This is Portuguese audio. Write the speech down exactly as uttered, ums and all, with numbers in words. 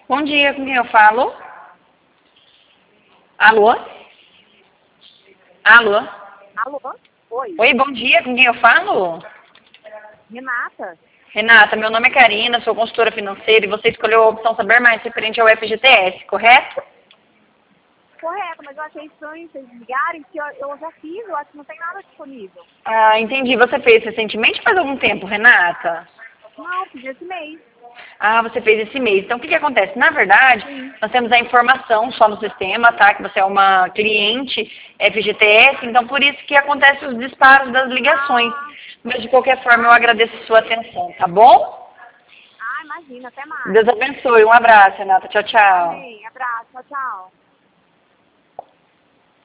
Bom dia, com quem eu falo? Alô? Alô? Alô? Oi, Oi, bom dia, com quem eu falo? Renata? Renata, meu nome é Karina, sou consultora financeira e você escolheu a opção saber mais referente ao F G T S, correto? Correto, mas eu achei estranho vocês ligarem, porque eu, eu já fiz, eu acho que não tem nada disponível. Ah, entendi. Você fez recentemente ou faz algum tempo, Renata? Não, fiz esse mês. Ah, você fez esse mês. Então, o que, que acontece? Na verdade, Sim. nós temos a informação só no sistema, tá? Que você é uma cliente F G T S, então por isso que acontece os disparos das ligações. Ah, Mas, de qualquer forma, eu ah, agradeço a sua atenção, tá bom? ah, imagina, até mais. Deus abençoe. Um abraço, Renata. Tchau, tchau. Amém, abraço, tchau, tchau.